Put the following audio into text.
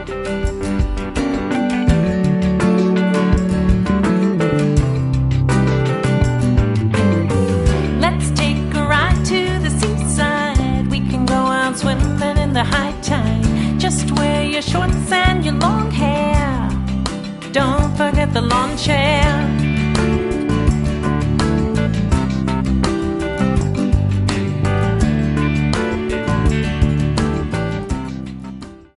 Let's take a ride to the seaside. We can go out swimming in the high tide. Just wear your shorts and your long hair. Don't forget the lawn chair.